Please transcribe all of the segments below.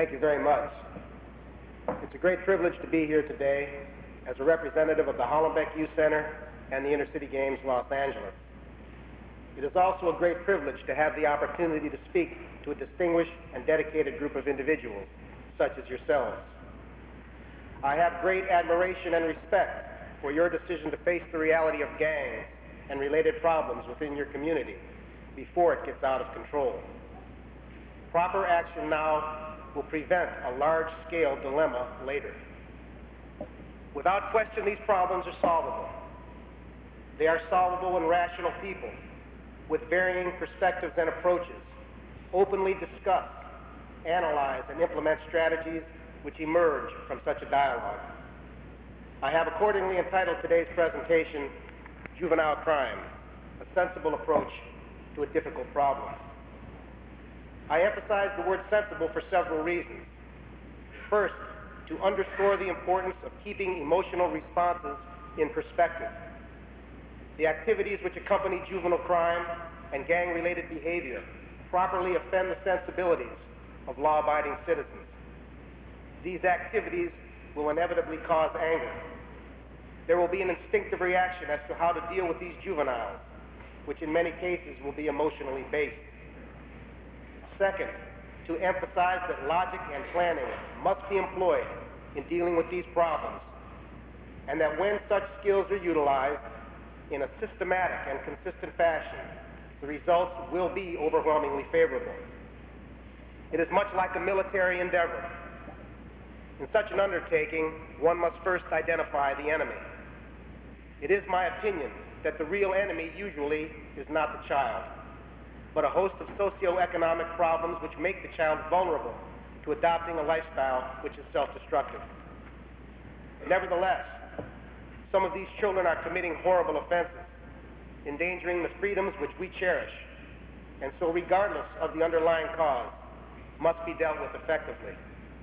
Thank you very much. It's a great privilege to be here today as a representative of the Hollenbeck Youth Center and the Inner City Games Los Angeles. It is also a great privilege to have the opportunity to speak to a distinguished and dedicated group of individuals, such as yourselves. I have great admiration and respect for your decision to face the reality of gangs and related problems within your community before it gets out of control. Proper action now will prevent a large-scale dilemma later. Without question, these problems are solvable. They are solvable when rational people, with varying perspectives and approaches, openly discuss, analyze, and implement strategies which emerge from such a dialogue. I have accordingly entitled today's presentation, Juvenile Crime, a sensible approach to a difficult problem. I emphasize the word sensible for several reasons. First, to underscore the importance of keeping emotional responses in perspective. The activities which accompany juvenile crime and gang-related behavior properly offend the sensibilities of law-abiding citizens. These activities will inevitably cause anger. There will be an instinctive reaction as to how to deal with these juveniles, which in many cases will be emotionally based. Second, to emphasize that logic and planning must be employed in dealing with these problems, and that when such skills are utilized in a systematic and consistent fashion, the results will be overwhelmingly favorable. It is much like a military endeavor. In such an undertaking, one must first identify the enemy. It is my opinion that the real enemy usually is not the child, but a host of socioeconomic problems which make the child vulnerable to adopting a lifestyle which is self-destructive. Nevertheless, some of these children are committing horrible offenses, endangering the freedoms which we cherish, and so regardless of the underlying cause, must be dealt with effectively.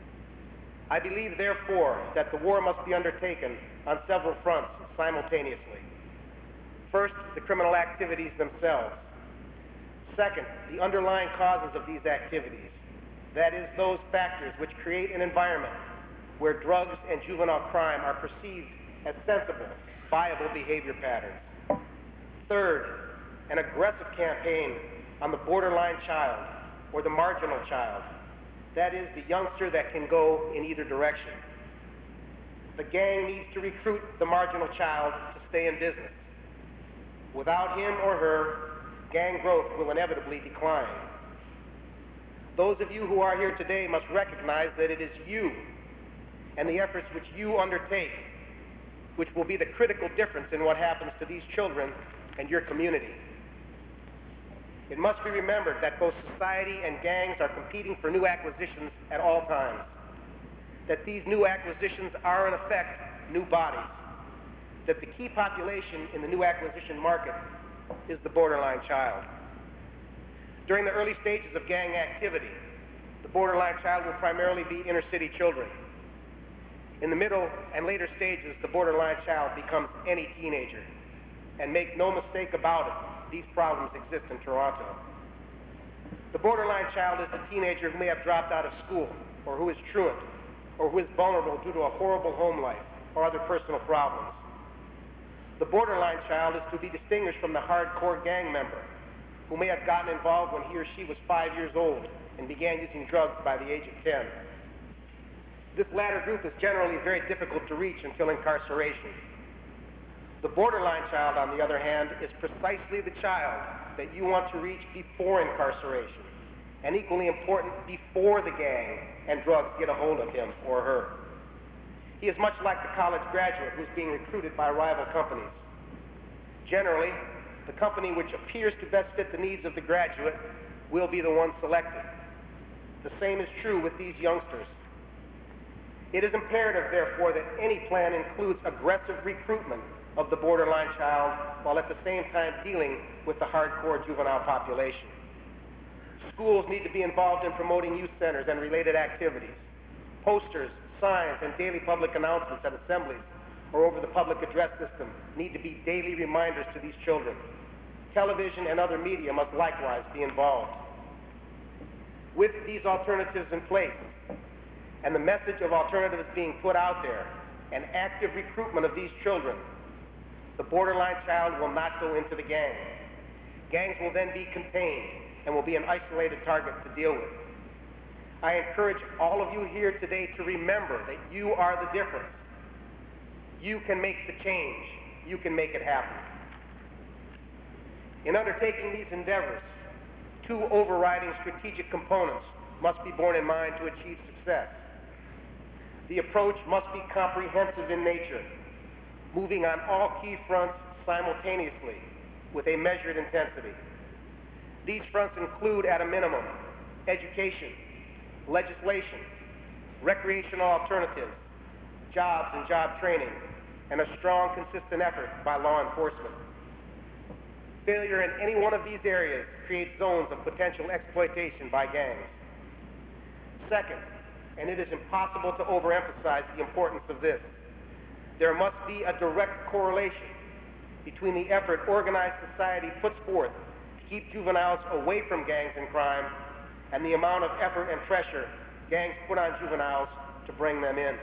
I believe, therefore, that the war must be undertaken on several fronts simultaneously. First, the criminal activities themselves. Second, the underlying causes of these activities. That is, those factors which create an environment where drugs and juvenile crime are perceived as sensible, viable behavior patterns. Third, an aggressive campaign on the borderline child or the marginal child. That is, the youngster that can go in either direction. The gang needs to recruit the marginal child to stay in business. Without him or her, gang growth will inevitably decline. Those of you who are here today must recognize that it is you and the efforts which you undertake which will be the critical difference in what happens to these children and your community. It must be remembered that both society and gangs are competing for new acquisitions at all times, that these new acquisitions are in effect new bodies, that the key population in the new acquisition market is the borderline child. During the early stages of gang activity, the borderline child will primarily be inner city children. In the middle and later stages, the borderline child becomes any teenager. And make no mistake about it, these problems exist in Toronto. The borderline child is the teenager who may have dropped out of school, or who is truant, or who is vulnerable due to a horrible home life or other personal problems. The borderline child is to be distinguished from the hardcore gang member who may have gotten involved when he or she was 5 years old and began using drugs by the age of 10. This latter group is generally very difficult to reach until incarceration. The borderline child, on the other hand, is precisely the child that you want to reach before incarceration, and equally important, before the gang and drugs get a hold of him or her. He is much like the college graduate who's being recruited by rival companies. Generally, the company which appears to best fit the needs of the graduate will be the one selected. The same is true with these youngsters. It is imperative, therefore, that any plan includes aggressive recruitment of the borderline child while at the same time dealing with the hardcore juvenile population. Schools need to be involved in promoting youth centers and related activities. Posters, signs, and daily public announcements at assemblies or over the public address system need to be daily reminders to these children. Television and other media must likewise be involved. With these alternatives in place, and the message of alternatives being put out there, and active recruitment of these children, the borderline child will not go into the gang. Gangs will then be contained and will be an isolated target to deal with. I encourage all of you here today to remember that you are the difference. You can make the change. You can make it happen. In undertaking these endeavors, two overriding strategic components must be borne in mind to achieve success. The approach must be comprehensive in nature, moving on all key fronts simultaneously with a measured intensity. These fronts include, at a minimum, education, legislation, recreational alternatives, jobs and job training, and a strong, consistent effort by law enforcement. Failure in any one of these areas creates zones of potential exploitation by gangs. Second, and it is impossible to overemphasize the importance of this, there must be a direct correlation between the effort organized society puts forth to keep juveniles away from gangs and crime and the amount of effort and pressure gangs put on juveniles to bring them in.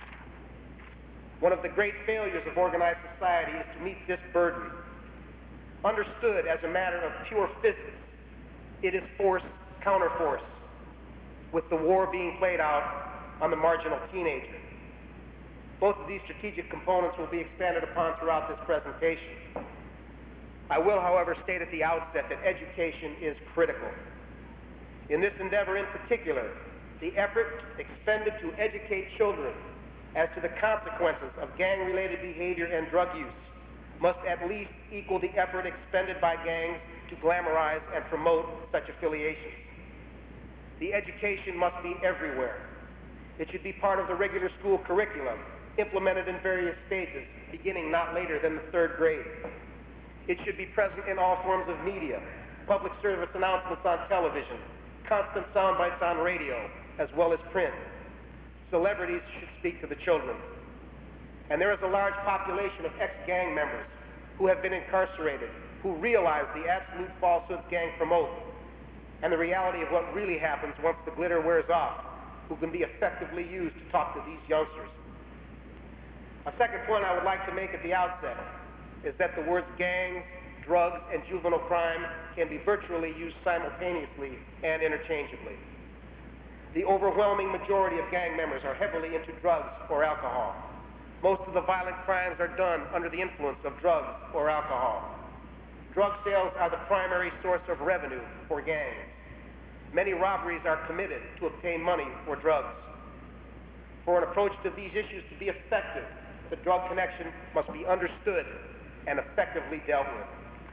One of the great failures of organized society is to meet this burden. Understood as a matter of pure physics, it is force counterforce, with the war being played out on the marginal teenager. Both of these strategic components will be expanded upon throughout this presentation. I will, however, state at the outset that education is critical. In this endeavor in particular, the effort expended to educate children as to the consequences of gang-related behavior and drug use must at least equal the effort expended by gangs to glamorize and promote such affiliations. The education must be everywhere. It should be part of the regular school curriculum, implemented in various stages, beginning not later than the 3rd grade. It should be present in all forms of media, public service announcements on television, constant sound bites on radio, as well as print. Celebrities should speak to the children. And there is a large population of ex-gang members who have been incarcerated, who realize the absolute falsehoods gangs promote, and the reality of what really happens once the glitter wears off, who can be effectively used to talk to these youngsters. A second point I would like to make at the outset is that the words gangs, drugs, and juvenile crime can be virtually used simultaneously and interchangeably. The overwhelming majority of gang members are heavily into drugs or alcohol. Most of the violent crimes are done under the influence of drugs or alcohol. Drug sales are the primary source of revenue for gangs. Many robberies are committed to obtain money for drugs. For an approach to these issues to be effective, the drug connection must be understood and effectively dealt with.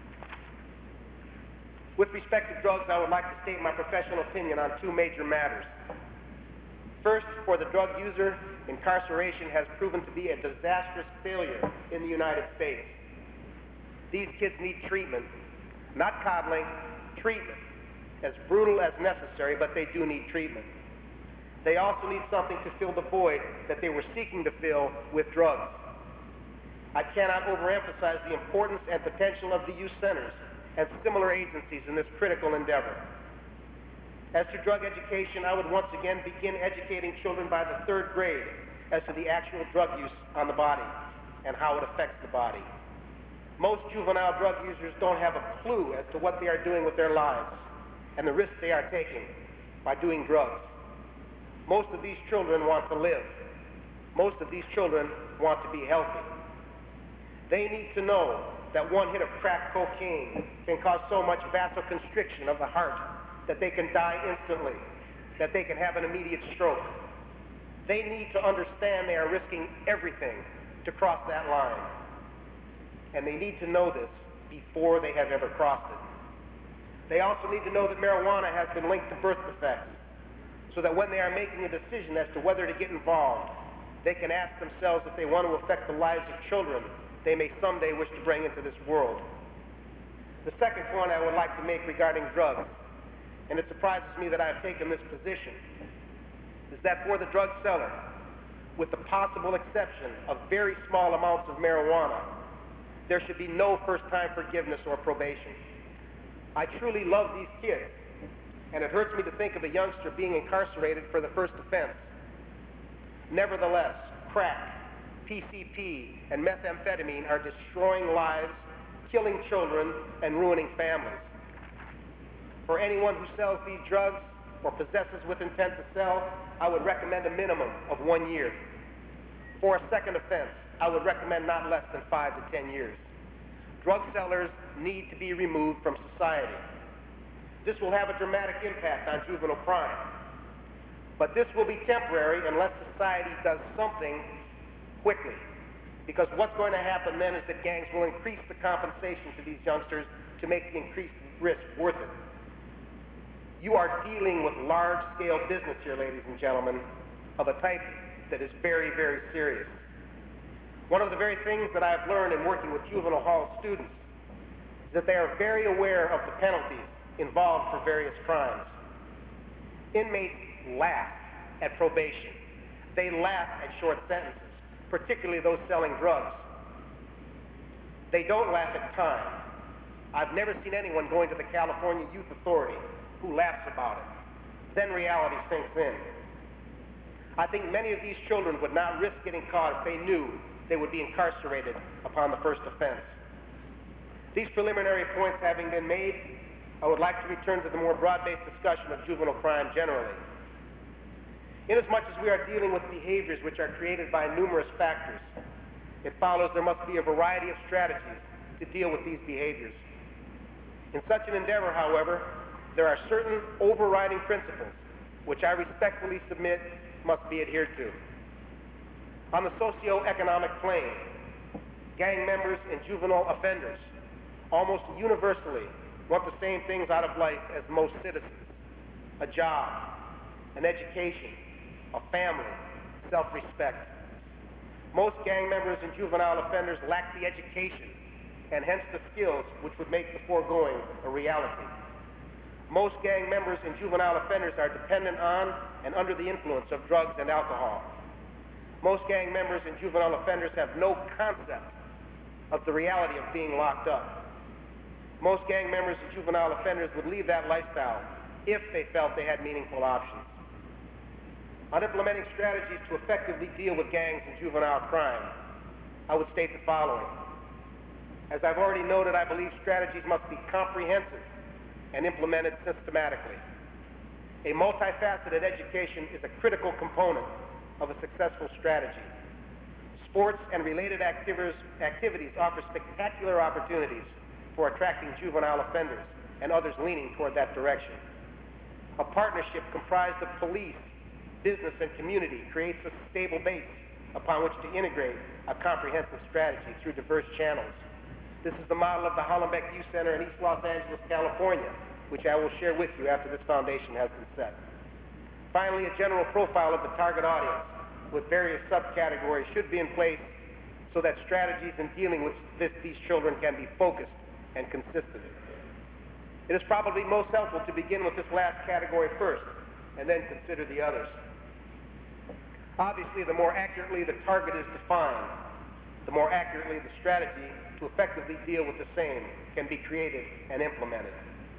With respect to drugs, I would like to state my professional opinion on two major matters. First, for the drug user, incarceration has proven to be a disastrous failure in the United States. These kids need treatment, not coddling, treatment, as brutal as necessary, but they do need treatment. They also need something to fill the void that they were seeking to fill with drugs. I cannot overemphasize the importance and potential of the youth centers and similar agencies in this critical endeavor. As to drug education, I would once again begin educating children by the 3rd grade as to the actual drug use on the body and how it affects the body. Most juvenile drug users don't have a clue as to what they are doing with their lives and the risks they are taking by doing drugs. Most of these children want to live. Most of these children want to be healthy. They need to know that one hit of crack cocaine can cause so much vasoconstriction of the heart that they can die instantly, that they can have an immediate stroke. They need to understand they are risking everything to cross that line. And they need to know this before they have ever crossed it. They also need to know that marijuana has been linked to birth defects, so that when they are making a decision as to whether to get involved, they can ask themselves if they want to affect the lives of children they may someday wish to bring into this world. The second point I would like to make regarding drugs, and it surprises me that I have taken this position, is that for the drug seller, with the possible exception of very small amounts of marijuana, there should be no first-time forgiveness or probation. I truly love these kids, and it hurts me to think of a youngster being incarcerated for the first offense, Nevertheless, crack, PCP, and methamphetamine are destroying lives, killing children, and ruining families. For anyone who sells these drugs or possesses with intent to sell, I would recommend a minimum of 1 year. For a second offense, I would recommend not less than 5 to 10 years. Drug sellers need to be removed from society. This will have a dramatic impact on juvenile crime. But this will be temporary unless society does something quickly. Because what's going to happen then is that gangs will increase the compensation to these youngsters to make the increased risk worth it. You are dealing with large-scale business here, ladies and gentlemen, of a type that is very, very serious. One of the very things that I've learned in working with juvenile hall students is that they are very aware of the penalties involved for various crimes. Inmates laugh at probation. They laugh at short sentences, particularly those selling drugs. They don't laugh at time. I've never seen anyone going to the California Youth Authority who laughs about it. Then reality sinks in. I think many of these children would not risk getting caught if they knew they would be incarcerated upon the first offense. These preliminary points having been made, I would like to return to the more broad-based discussion of juvenile crime generally. Inasmuch as we are dealing with behaviors which are created by numerous factors, it follows there must be a variety of strategies to deal with these behaviors. In such an endeavor, however, there are certain overriding principles which I respectfully submit must be adhered to. On the socio-economic plane, gang members and juvenile offenders almost universally want the same things out of life as most citizens: a job, an education, a family, self-respect. Most gang members and juvenile offenders lack the education and hence the skills which would make the foregoing a reality. Most gang members and juvenile offenders are dependent on and under the influence of drugs and alcohol. Most gang members and juvenile offenders have no concept of the reality of being locked up. Most gang members and juvenile offenders would leave that lifestyle if they felt they had meaningful options. On implementing strategies to effectively deal with gangs and juvenile crime, I would state the following. As I've already noted, I believe strategies must be comprehensive and implemented systematically. A multifaceted education is a critical component of a successful strategy. Sports and related activities offer spectacular opportunities for attracting juvenile offenders and others leaning toward that direction. A partnership comprised of police, business, and community creates a stable base upon which to integrate a comprehensive strategy through diverse channels. This is the model of the Hollenbeck Youth Center in East Los Angeles, California, which I will share with you after this foundation has been set. Finally, a general profile of the target audience with various subcategories should be in place so that strategies in dealing with these children can be focused and consistent. It is probably most helpful to begin with this last category first and then consider the others. Obviously, the more accurately the target is defined, the more accurately the strategy to effectively deal with the same can be created and implemented.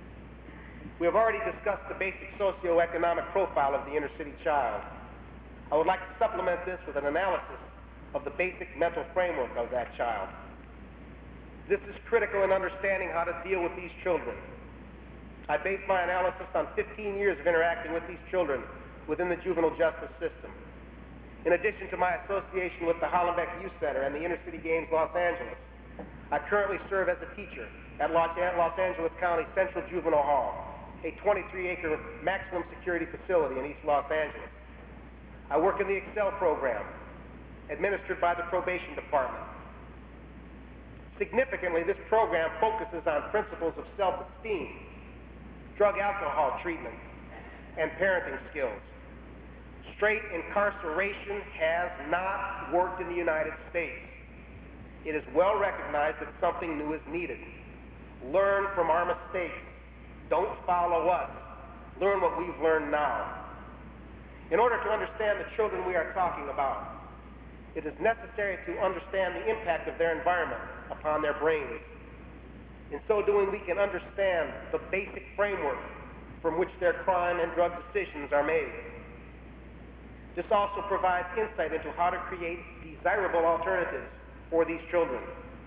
We have already discussed the basic socioeconomic profile of the inner city child. I would like to supplement this with an analysis of the basic mental framework of that child. This is critical in understanding how to deal with these children. I base my analysis on 15 years of interacting with these children within the juvenile justice system. In addition to my association with the Hollenbeck Youth Center and the Inner City Games Los Angeles, I currently serve as a teacher at Los Angeles County Central Juvenile Hall, a 23-acre maximum security facility in East Los Angeles. I work in the Excel program, administered by the probation department. Significantly, this program focuses on principles of self-esteem, drug-alcohol treatment, and parenting skills. Straight incarceration has not worked in the United States. It is well recognized that something new is needed. Learn from our mistakes. Don't follow us. Learn what we've learned now. In order to understand the children we are talking about, it is necessary to understand the impact of their environment upon their brains. In so doing, we can understand the basic framework from which their crime and drug decisions are made. This also provides insight into how to create desirable alternatives for these children.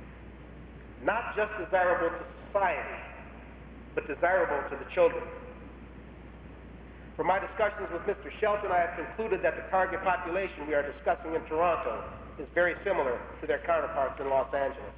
Not just desirable to society, but desirable to the children. From my discussions with Mr. Shelton, I have concluded that the target population we are discussing in Toronto is very similar to their counterparts in Los Angeles.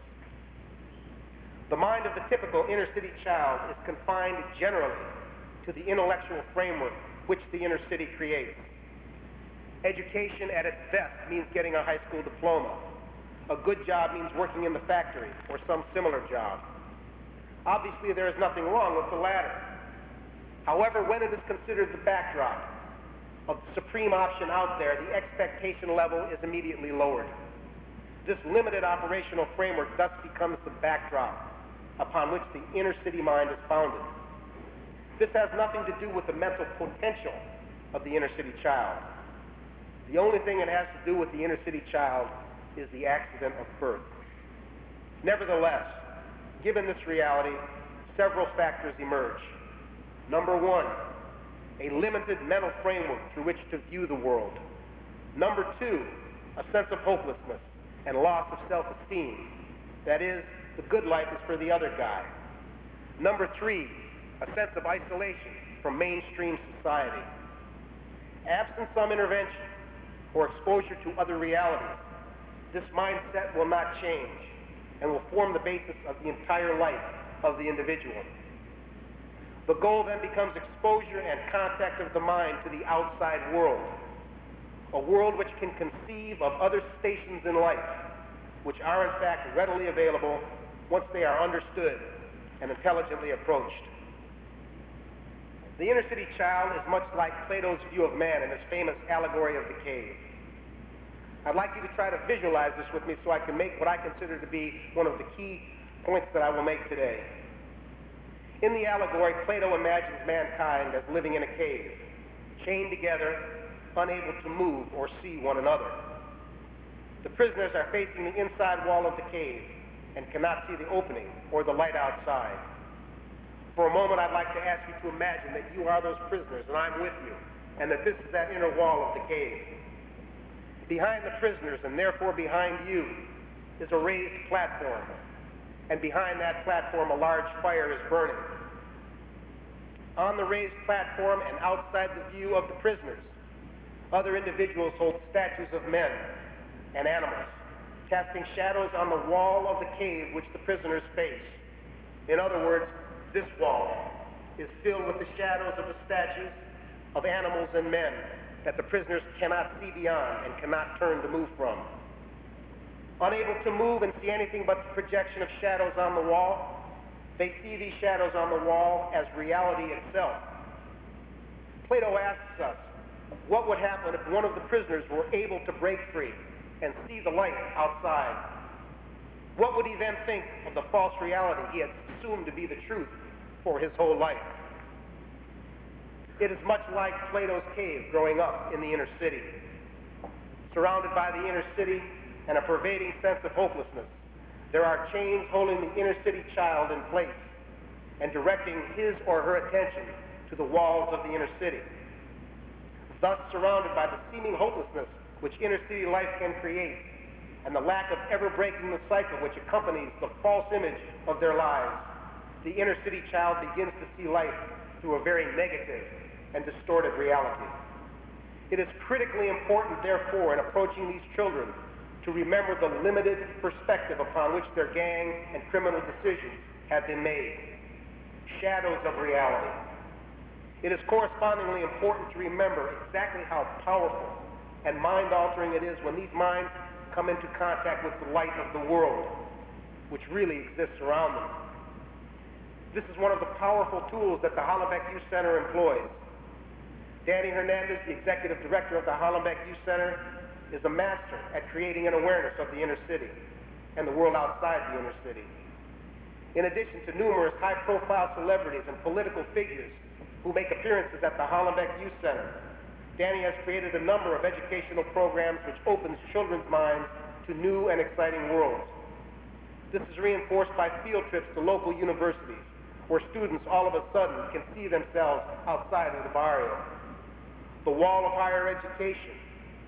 The mind of the typical inner-city child is confined generally to the intellectual framework which the inner city creates. Education at its best means getting a high school diploma. A good job means working in the factory or some similar job. Obviously, there is nothing wrong with the latter. However, when it is considered the backdrop of the supreme option out there, the expectation level is immediately lowered. This limited operational framework thus becomes the backdrop upon which the inner city mind is founded. This has nothing to do with the mental potential of the inner city child. The only thing it has to do with the inner city child is the accident of birth. Nevertheless, given this reality, several factors emerge. Number one, a limited mental framework through which to view the world. Number two, a sense of hopelessness and loss of self-esteem. That is, the good life is for the other guy. Number three, a sense of isolation from mainstream society. Absent some intervention or exposure to other realities, this mindset will not change and will form the basis of the entire life of the individual. The goal then becomes exposure and contact of the mind to the outside world, a world which can conceive of other stations in life, which are in fact readily available once they are understood and intelligently approached. The inner city child is much like Plato's view of man in his famous allegory of the cave. I'd like you to try to visualize this with me so I can make what I consider to be one of the key points that I will make today. In the allegory, Plato imagines mankind as living in a cave, chained together, unable to move or see one another. The prisoners are facing the inside wall of the cave and cannot see the opening or the light outside. For a moment, I'd like to ask you to imagine that you are those prisoners and I'm with you, and that this is that inner wall of the cave. Behind the prisoners, and therefore behind you, is a raised platform, and behind that platform a large fire is burning. On the raised platform and outside the view of the prisoners, other individuals hold statues of men and animals, casting shadows on the wall of the cave which the prisoners face. In other words, this wall is filled with the shadows of the statues of animals and men that the prisoners cannot see beyond and cannot turn to move from. Unable to move and see anything but the projection of shadows on the wall, they see these shadows on the wall as reality itself. Plato asks us, what would happen if one of the prisoners were able to break free and see the light outside? What would he then think of the false reality he had assumed to be the truth for his whole life? It is much like Plato's cave growing up in the inner city. Surrounded by the inner city and a pervading sense of hopelessness, there are chains holding the inner city child in place and directing his or her attention to the walls of the inner city. Thus, surrounded by the seeming hopelessness which inner city life can create and the lack of ever breaking the cycle which accompanies the false image of their lives, the inner city child begins to see life through a very negative and distorted reality. It is critically important, therefore, in approaching these children to remember the limited perspective upon which their gang and criminal decisions have been made. Shadows of reality. It is correspondingly important to remember exactly how powerful and mind-altering it is when these minds come into contact with the light of the world, which really exists around them. This is one of the powerful tools that the Hollenbeck Youth Center employs. Danny Hernandez, the executive director of the Hollenbeck Youth Center, is a master at creating an awareness of the inner city and the world outside the inner city. In addition to numerous high-profile celebrities and political figures who make appearances at the Hollenbeck Youth Center, Danny has created a number of educational programs which opens children's minds to new and exciting worlds. This is reinforced by field trips to local universities, where students all of a sudden can see themselves outside of the barrio. The wall of higher education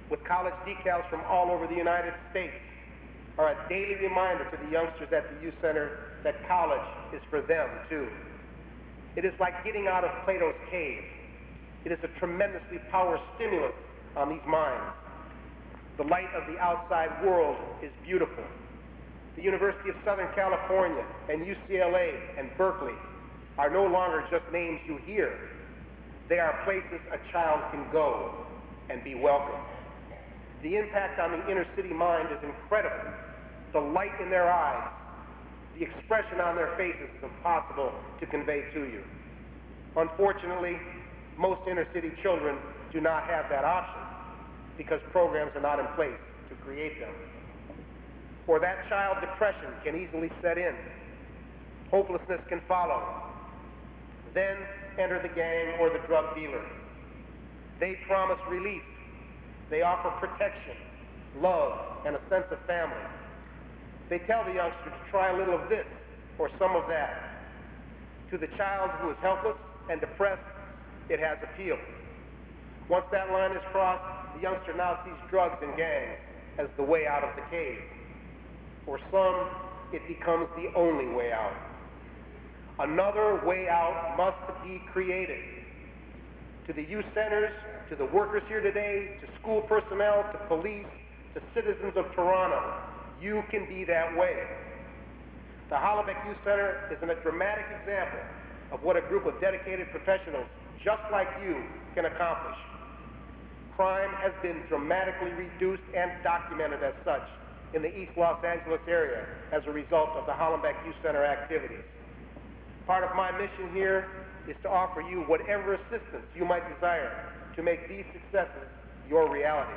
with college decals from all over the United States, are a daily reminder to the youngsters at the youth center that college is for them too. It is like getting out of Plato's cave. It is a tremendously powerful stimulant on these minds. The light of the outside world is beautiful. The University of Southern California and UCLA and Berkeley are no longer just names you hear. They are places a child can go and be welcome. The impact on the inner city mind is incredible. The light in their eyes, the expression on their faces is impossible to convey to you. Unfortunately, most inner city children do not have that option because programs are not in place to create them. For that child, depression can easily set in. Hopelessness can follow. Then enter the gang or the drug dealer. They promise relief. They offer protection, love, and a sense of family. They tell the youngster to try a little of this or some of that. To the child who is helpless and depressed, it has appeal. Once that line is crossed, the youngster now sees drugs and gangs as the way out of the cave. For some, it becomes the only way out. Another way out must be created. To the youth centers, to the workers here today, to school personnel, to police, to citizens of Toronto, you can be that way. The Hollenbeck Youth Center is a dramatic example of what a group of dedicated professionals just like you can accomplish. Crime has been dramatically reduced and documented as such in the East Los Angeles area as a result of the Hollenbeck Youth Center activities. Part of my mission here is to offer you whatever assistance you might desire to make these successes your reality.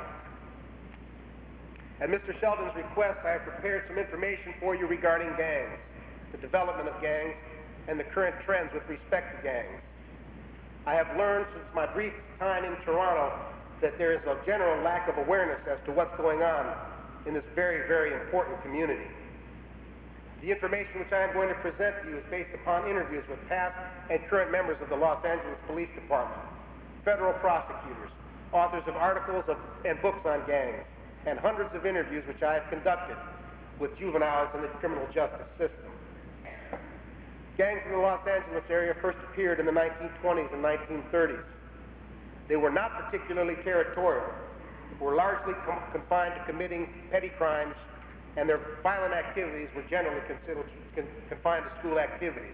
At Mr. Sheldon's request, I have prepared some information for you regarding gangs, the development of gangs, and the current trends with respect to gangs. I have learned since my brief time in Toronto that there is a general lack of awareness as to what's going on in this very, very important community. The information which I am going to present to you is based upon interviews with past and current members of the Los Angeles Police Department, federal prosecutors, authors of articles and books on gangs, and hundreds of interviews which I have conducted with juveniles in the criminal justice system. Gangs in the Los Angeles area first appeared in the 1920s and 1930s. They were not particularly territorial, were largely confined to committing petty crimes, and their violent activities were generally confined to school activities.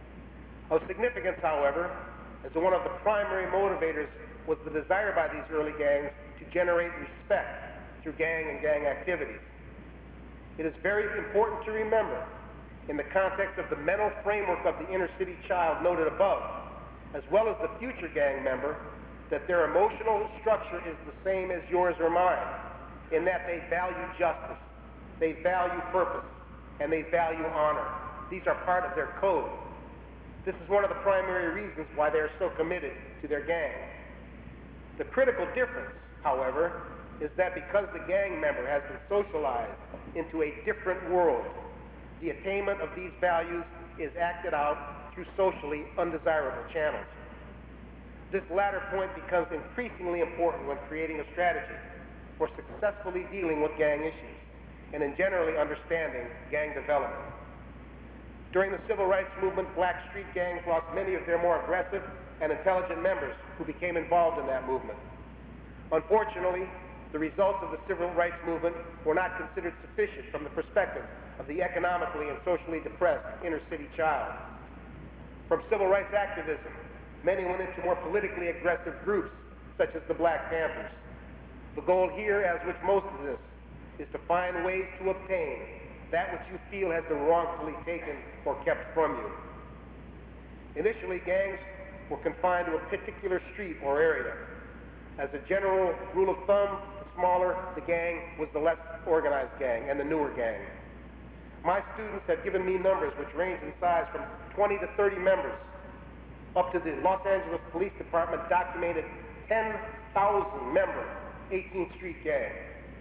Of significance, however, as one of the primary motivators was the desire by these early gangs to generate respect through gang and gang activities. It is very important to remember, in the context of the mental framework of the inner city child noted above, as well as the future gang member, that their emotional structure is the same as yours or mine, in that they value justice, they value purpose, and they value honor. These are part of their code. This is one of the primary reasons why they are so committed to their gang. The critical difference, however, is that because the gang member has been socialized into a different world, the attainment of these values is acted out through socially undesirable channels. This latter point becomes increasingly important when creating a strategy for successfully dealing with gang issues and in generally understanding gang development. During the civil rights movement, black street gangs lost many of their more aggressive and intelligent members who became involved in that movement. Unfortunately, the results of the civil rights movement were not considered sufficient from the perspective of the economically and socially depressed inner city child. From civil rights activism, many went into more politically aggressive groups, such as the Black Panthers. The goal here, as with most of this, is to find ways to obtain that which you feel has been wrongfully taken or kept from you. Initially, gangs were confined to a particular street or area. As a general rule of thumb, the smaller the gang was the less organized gang and the newer gang. My students have given me numbers which range in size from 20 to 30 members, up to the Los Angeles Police Department documented 10,000 member 18th Street gang.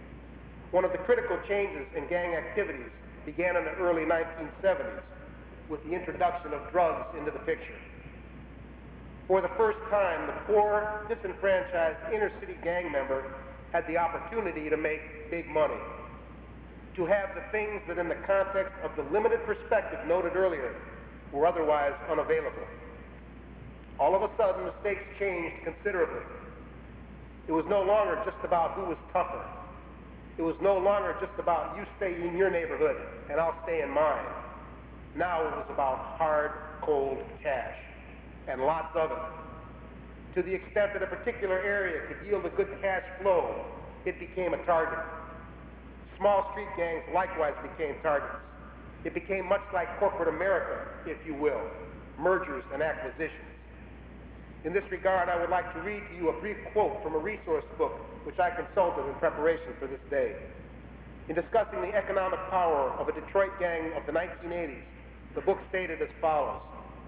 One of the critical changes in gang activities began in the early 1970s with the introduction of drugs into the picture. For the first time, the poor, disenfranchised inner city gang member had the opportunity to make big money, to have the things that in the context of the limited perspective noted earlier were otherwise unavailable. All of a sudden, the stakes changed considerably. It was no longer just about who was tougher. It was no longer just about you stay in your neighborhood and I'll stay in mine. Now it was about hard, cold cash, and lots of it. To the extent that a particular area could yield a good cash flow, it became a target. Small street gangs likewise became targets. It became much like corporate America, if you will, mergers and acquisitions. In this regard, I would like to read to you a brief quote from a resource book which I consulted in preparation for this day. In discussing the economic power of a Detroit gang of the 1980s, the book stated as follows: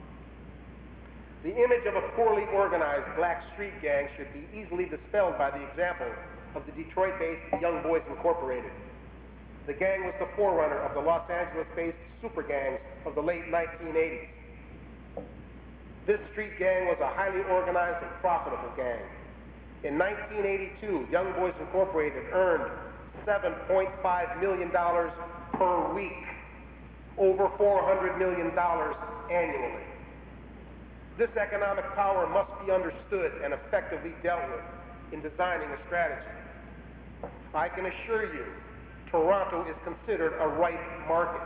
"The image of a poorly organized black street gang should be easily dispelled by the example of the Detroit-based Young Boys Incorporated. The gang was the forerunner of the Los Angeles-based super gangs of the late 1980s. This street gang was a highly organized and profitable gang. In 1982, Young Boys Incorporated earned $7.5 million per week, over $400 million annually. This economic power must be understood and effectively dealt with in designing a strategy. I can assure you, Toronto is considered a ripe market.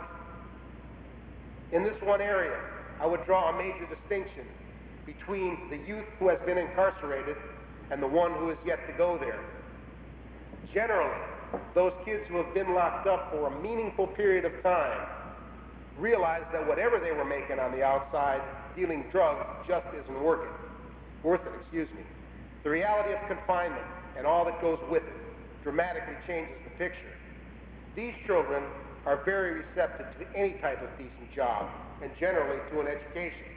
In this one area, I would draw a major distinction between the youth who has been incarcerated and the one who is yet to go there. Generally, those kids who have been locked up for a meaningful period of time realize that whatever they were making on the outside, dealing drugs, just isn't worth it. The reality of confinement and all that goes with it dramatically changes the picture. These children are very receptive to any type of decent job, and generally to an education.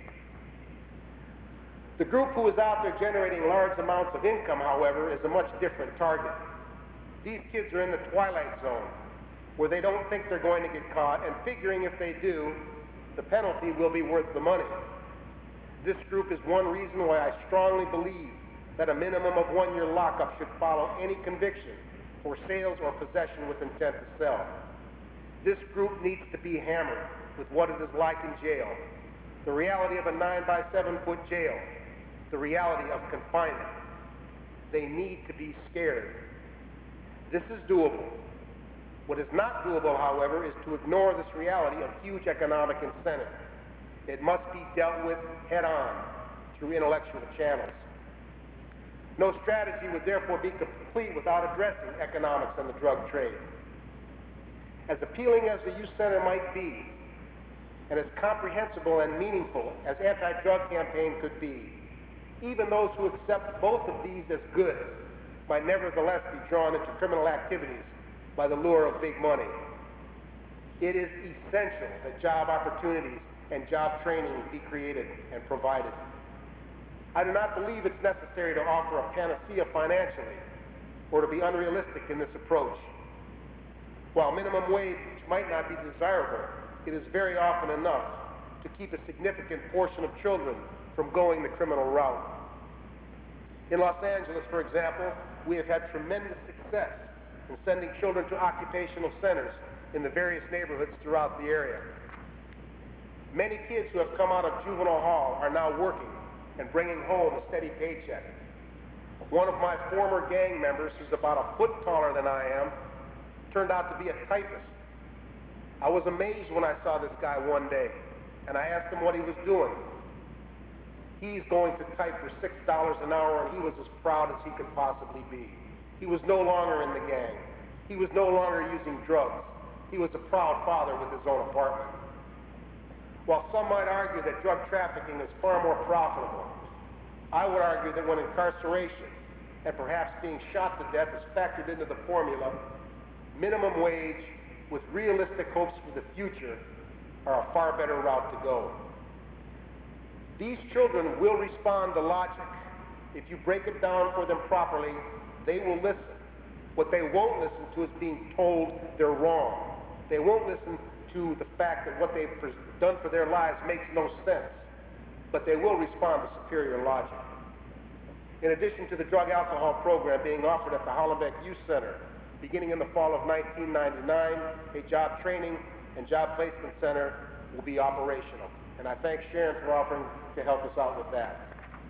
The group who is out there generating large amounts of income, however, is a much different target. These kids are in the twilight zone, where they don't think they're going to get caught, and figuring if they do, the penalty will be worth the money. This group is one reason why I strongly believe that a minimum of 1 year lockup should follow any conviction for sales or possession with intent to sell. This group needs to be hammered with what it is like in jail, the reality of a 9 by 7 foot jail, the reality of confinement. They need to be scared. This is doable. What is not doable, however, is to ignore this reality of huge economic incentive. It must be dealt with head-on through intellectual channels. No strategy would therefore be complete without addressing economics and the drug trade. As appealing as the youth center might be, and as comprehensible and meaningful as anti-drug campaign could be, even those who accept both of these as good might nevertheless be drawn into criminal activities by the lure of big money. It is essential that job opportunities and job training be created and provided. I do not believe it's necessary to offer a panacea financially or to be unrealistic in this approach. While minimum wage might not be desirable, it is very often enough to keep a significant portion of children from going the criminal route. In Los Angeles, for example, we have had tremendous success in sending children to occupational centers in the various neighborhoods throughout the area. Many kids who have come out of juvenile hall are now working and bringing home a steady paycheck. One of my former gang members, who's about a foot taller than I am, turned out to be a typist. I was amazed when I saw this guy one day, and I asked him what he was doing. He's going to type for $6 an hour, and he was as proud as he could possibly be. He was no longer in the gang. He was no longer using drugs. He was a proud father with his own apartment. While some might argue that drug trafficking is far more profitable, I would argue that when incarceration and perhaps being shot to death is factored into the formula, minimum wage with realistic hopes for the future are a far better route to go. These children will respond to logic. If you break it down for them properly, they will listen. What they won't listen to is being told they're wrong. They won't listen to the fact that what they've done for their lives makes no sense. But they will respond to superior logic. In addition to the drug alcohol program being offered at the Hollenbeck Youth Center, beginning in the fall of 1999, a job training and job placement center will be operational. And I thank Sharon for offering to help us out with that.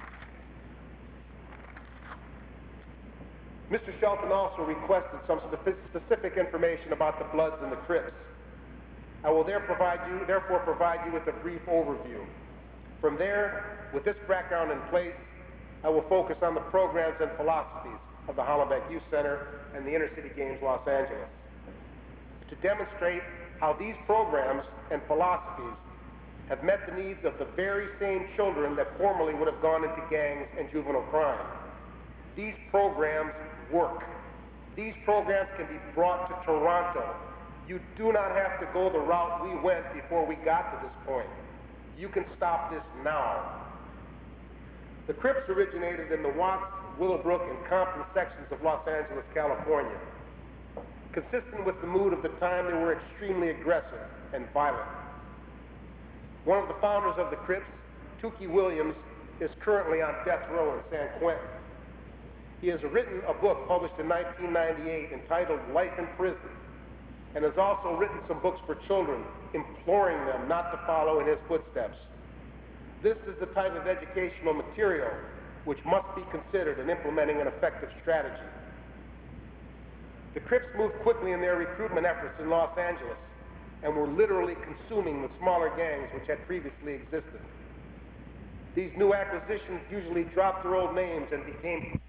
Mr. Shelton also requested some specific information about the Bloods and the Crips. I will therefore provide you with a brief overview. From there, with this background in place, I will focus on the programs and philosophies of the Hollenbeck Youth Center and the Inter-City Games Los Angeles, to demonstrate how these programs and philosophies have met the needs of the very same children that formerly would have gone into gangs and juvenile crime. These programs work. These programs can be brought to Toronto. You do not have to go the route we went before we got to this point. You can stop this now. The Crips originated in the Watts, Willowbrook, and Compton sections of Los Angeles, California. Consistent with the mood of the time, they were extremely aggressive and violent. One of the founders of the Crips, Tookie Williams, is currently on death row in San Quentin. He has written a book published in 1998 entitled Life in Prison, and has also written some books for children, imploring them not to follow in his footsteps. This is the type of educational material which must be considered in implementing an effective strategy. The Crips moved quickly in their recruitment efforts in Los Angeles and were literally consuming the smaller gangs which had previously existed. These new acquisitions usually dropped their old names and became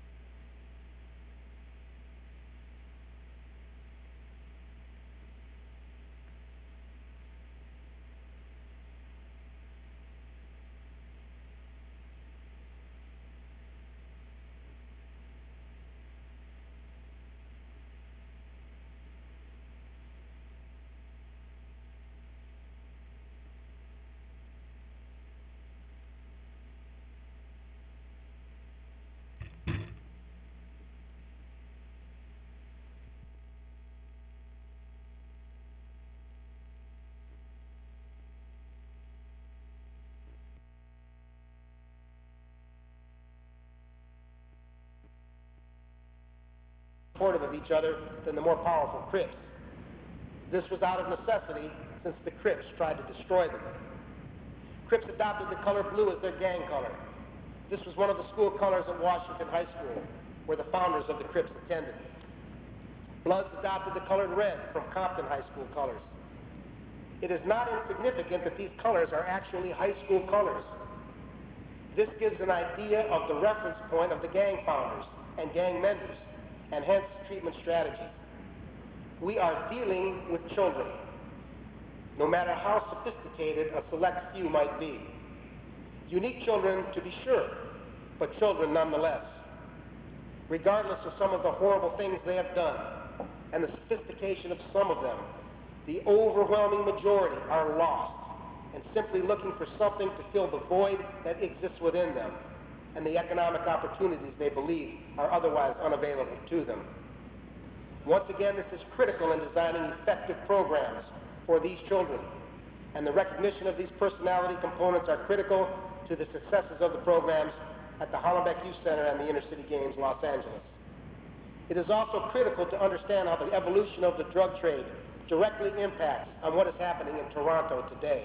supportive of each other than the more powerful Crips. This was out of necessity since the Crips tried to destroy them. Crips adopted the color blue as their gang color. This was one of the school colors at Washington High School, where the founders of the Crips attended. Bloods adopted the color red from Compton High School colors. It is not insignificant that these colors are actually high school colors. This gives an idea of the reference point of the gang founders and gang members, and hence treatment strategy. We are dealing with children, no matter how sophisticated a select few might be. Unique children, to be sure, but children nonetheless. Regardless of some of the horrible things they have done and the sophistication of some of them, the overwhelming majority are lost and simply looking for something to fill the void that exists within them and the economic opportunities they believe are otherwise unavailable to them. Once again, this is critical in designing effective programs for these children, and the recognition of these personality components are critical to the successes of the programs at the Hollenbeck Youth Center and the Inter-City Games Los Angeles. It is also critical to understand how the evolution of the drug trade directly impacts on what is happening in Toronto today.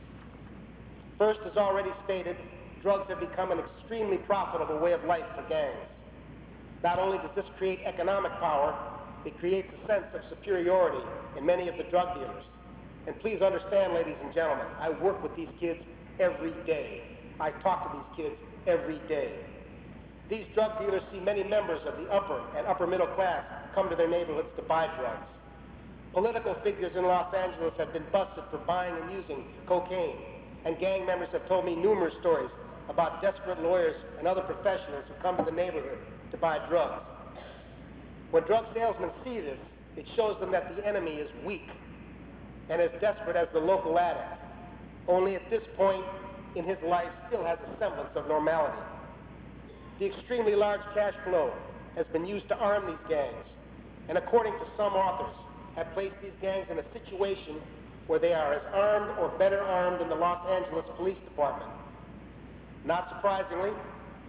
First, as already stated, drugs have become an extremely profitable way of life for gangs. Not only does this create economic power, it creates a sense of superiority in many of the drug dealers. And please understand, ladies and gentlemen, I work with these kids every day. I talk to these kids every day. These drug dealers see many members of the upper and upper middle class come to their neighborhoods to buy drugs. Political figures in Los Angeles have been busted for buying and using cocaine, and gang members have told me numerous stories about desperate lawyers and other professionals who come to the neighborhood to buy drugs. When drug salesmen see this, it shows them that the enemy is weak and as desperate as the local addict, only at this point in his life still has a semblance of normality. The extremely large cash flow has been used to arm these gangs, and according to some authors, have placed these gangs in a situation where they are as armed or better armed than the Los Angeles Police Department. Not surprisingly,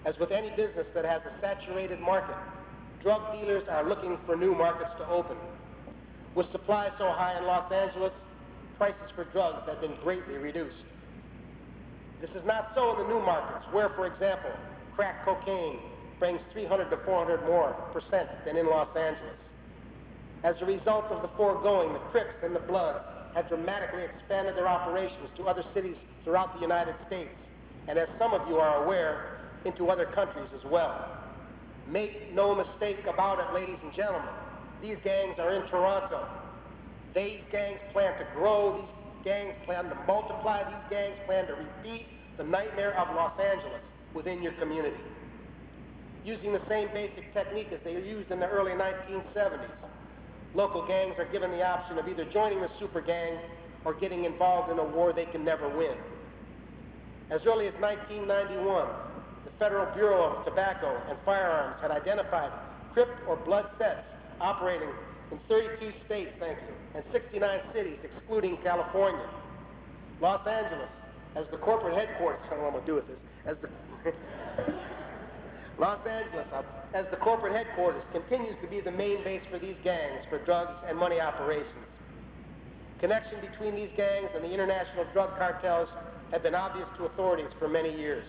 As with any business that has a saturated market, drug dealers are looking for new markets to open. With supply so high in Los Angeles, prices for drugs have been greatly reduced. This is not so in the new markets, where, for example, crack cocaine brings 300 to 400% more than in Los Angeles. As a result of the foregoing, the Crips and the Bloods have dramatically expanded their operations to other cities throughout the United States, and as some of you are aware, into other countries as well. Make no mistake about it, ladies and gentlemen, these gangs are in Toronto. These gangs plan to grow, these gangs plan to multiply, these gangs plan to repeat the nightmare of Los Angeles within your community. Using the same basic technique as they used in the early 1970s, local gangs are given the option of either joining the super gang or getting involved in a war they can never win. As early as 1991, the Federal Bureau of Tobacco and Firearms had identified Crip or Blood sets operating in 32 states, and 69 cities, excluding California. Los Angeles, as the corporate headquarters, I don't know what I'm going to do with this, Los Angeles, as the corporate headquarters, continues to be the main base for these gangs for drugs and money operations. Connection between these gangs and the international drug cartels have been obvious to authorities for many years.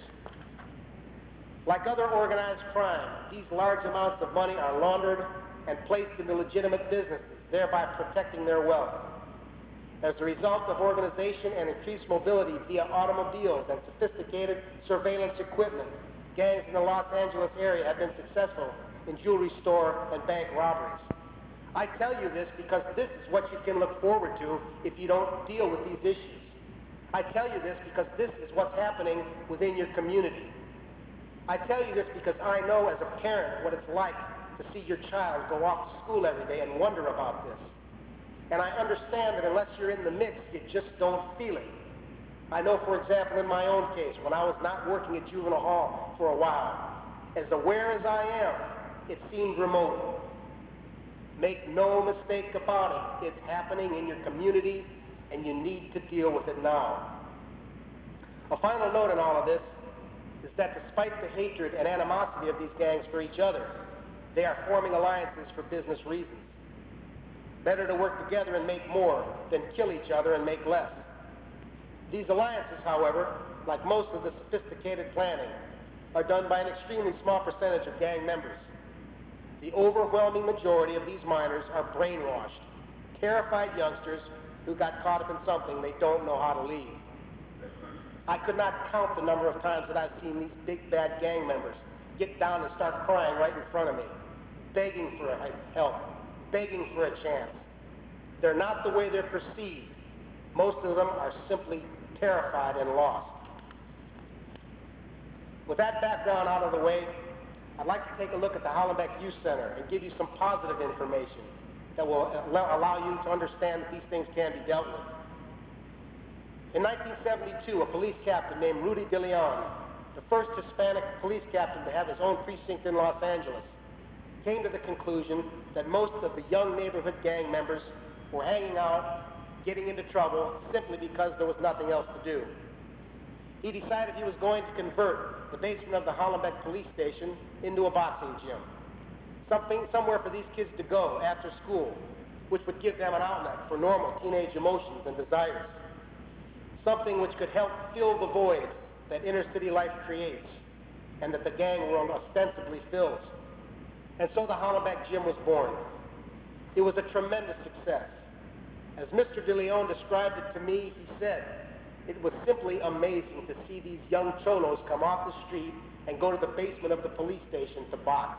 Like other organized crime, these large amounts of money are laundered and placed into legitimate businesses, thereby protecting their wealth. As a result of organization and increased mobility via automobiles and sophisticated surveillance equipment, gangs in the Los Angeles area have been successful in jewelry store and bank robberies. I tell you this because this is what you can look forward to if you don't deal with these issues. I tell you this because this is what's happening within your community. I tell you this because I know as a parent what it's like to see your child go off to school every day and wonder about this. And I understand that unless you're in the mix, you just don't feel it. I know, for example, in my own case, when I was not working at juvenile hall for a while, as aware as I am, it seemed remote. Make no mistake about it, it's happening in your community, and you need to deal with it now. A final note in all of this is that despite the hatred and animosity of these gangs for each other, they are forming alliances for business reasons. Better to work together and make more than kill each other and make less. These alliances, however, like most of the sophisticated planning, are done by an extremely small percentage of gang members. The overwhelming majority of these minors are brainwashed, terrified youngsters who got caught up in something they don't know how to leave. I could not count the number of times that I've seen these big bad gang members get down and start crying right in front of me, begging for help, begging for a chance. They're not the way they're perceived. Most of them are simply terrified and lost. With that background out of the way, I'd like to take a look at the Hollenbeck Youth Center and give you some positive information that will allow you to understand that these things can be dealt with. In 1972, a police captain named Rudy De Leon, the first Hispanic police captain to have his own precinct in Los Angeles, came to the conclusion that most of the young neighborhood gang members were hanging out, getting into trouble, simply because there was nothing else to do. He decided he was going to convert the basement of the Hollenbeck police station into a boxing gym. Somewhere for these kids to go after school, which would give them an outlet for normal teenage emotions and desires. Something which could help fill the void that inner city life creates and that the gang world ostensibly fills. And so the Hollenbeck Gym was born. It was a tremendous success. As Mr. De Leon described it to me, he said, it was simply amazing to see these young cholos come off the street and go to the basement of the police station to box.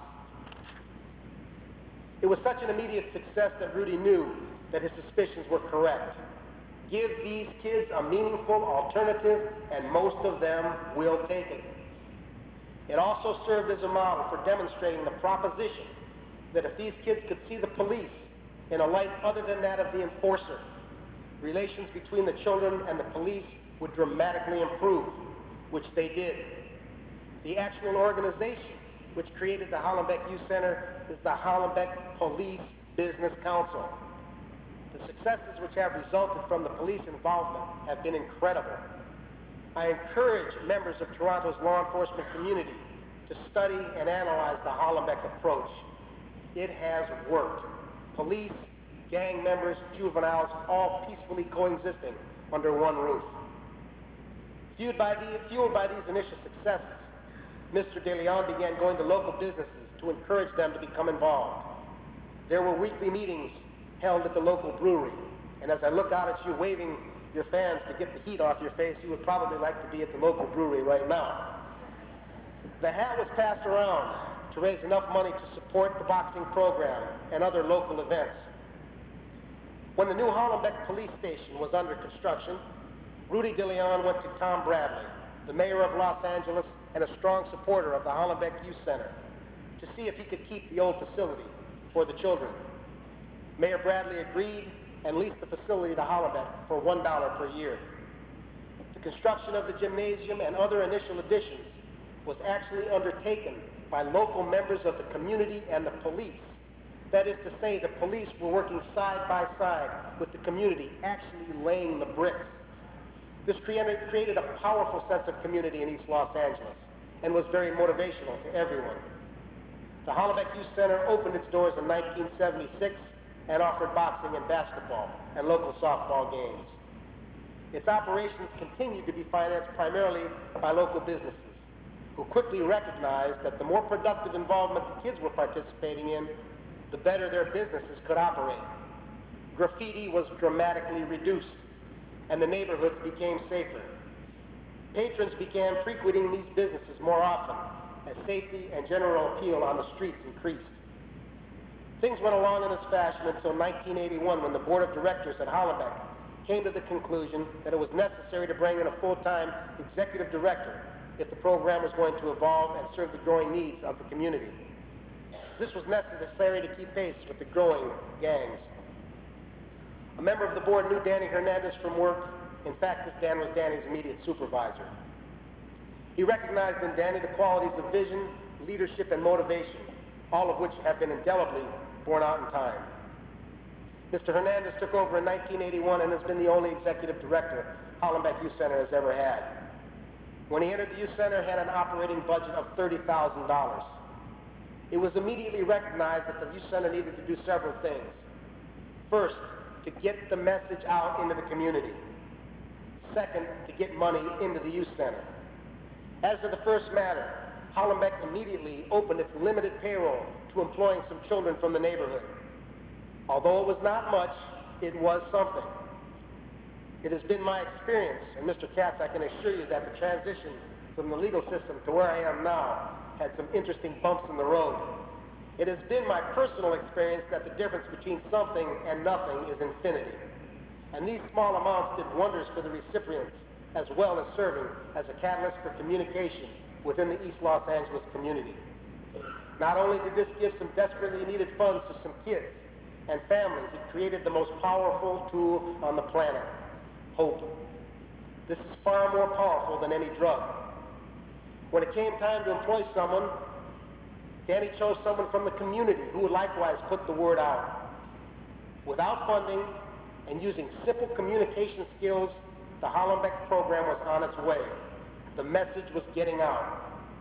It was such an immediate success that Rudy knew that his suspicions were correct. Give these kids a meaningful alternative, and most of them will take it. It also served as a model for demonstrating the proposition that if these kids could see the police in a light other than that of the enforcer, relations between the children and the police would dramatically improve, which they did. The actual organization which created the Hollenbeck Youth Center is the Hollenbeck Police Business Council. The successes which have resulted from the police involvement have been incredible. I encourage members of Toronto's law enforcement community to study and analyze the Hollenbeck approach. It has worked. Police, gang members, juveniles, all peacefully coexisting under one roof. Fueled by these initial successes, Mr. De Leon began going to local businesses to encourage them to become involved. There were weekly meetings held at the local brewery, and as I look out at you waving your fans to get the heat off your face, you would probably like to be at the local brewery right now. The hat was passed around to raise enough money to support the boxing program and other local events. When the new Hollenbeck police station was under construction, Rudy De Leon went to Tom Bradley, the mayor of Los Angeles and a strong supporter of the Hollenbeck Youth Center, to see if he could keep the old facility for the children. Mayor Bradley agreed and leased the facility to Hollenbeck for $1 per year. The construction of the gymnasium and other initial additions was actually undertaken by local members of the community and the police. That is to say, the police were working side by side with the community, actually laying the bricks. This created a powerful sense of community in East Los Angeles and was very motivational to everyone. The Hollenbeck Youth Center opened its doors in 1976 and offered boxing and basketball and local softball games. Its operations continued to be financed primarily by local businesses, who quickly recognized that the more productive involvement the kids were participating in, the better their businesses could operate. Graffiti was dramatically reduced, and the neighborhoods became safer. Patrons began frequenting these businesses more often as safety and general appeal on the streets increased. Things went along in this fashion until 1981, when the board of directors at Hollenbeck came to the conclusion that it was necessary to bring in a full-time executive director if the program was going to evolve and serve the growing needs of the community. This was necessary to keep pace with the growing gangs. A member of the board knew Danny Hernandez from work. In fact, this Dan was Danny's immediate supervisor. He recognized in Danny the qualities of vision, leadership, and motivation, all of which have been indelibly borne out in time. Mr. Hernandez took over in 1981 and has been the only executive director Hollenbeck Youth Center has ever had. When he entered the Youth Center, it had an operating budget of $30,000. It was immediately recognized that the Youth Center needed to do several things. First, to get the message out into the community. Second, to get money into the Youth Center. As to the first matter, Hollenbeck immediately opened its limited payroll to employing some children from the neighborhood. Although it was not much, it was something. It has been my experience, and Mr. Katz, I can assure you that the transition from the legal system to where I am now had some interesting bumps in the road. It has been my personal experience that the difference between something and nothing is infinity. And these small amounts did wonders for the recipients, as well as serving as a catalyst for communication within the East Los Angeles community. Not only did this give some desperately needed funds to some kids and families, it created the most powerful tool on the planet, hope. This is far more powerful than any drug. When it came time to employ someone, Danny chose someone from the community who would likewise put the word out. Without funding and using simple communication skills, the Hollenbeck program was on its way. The message was getting out.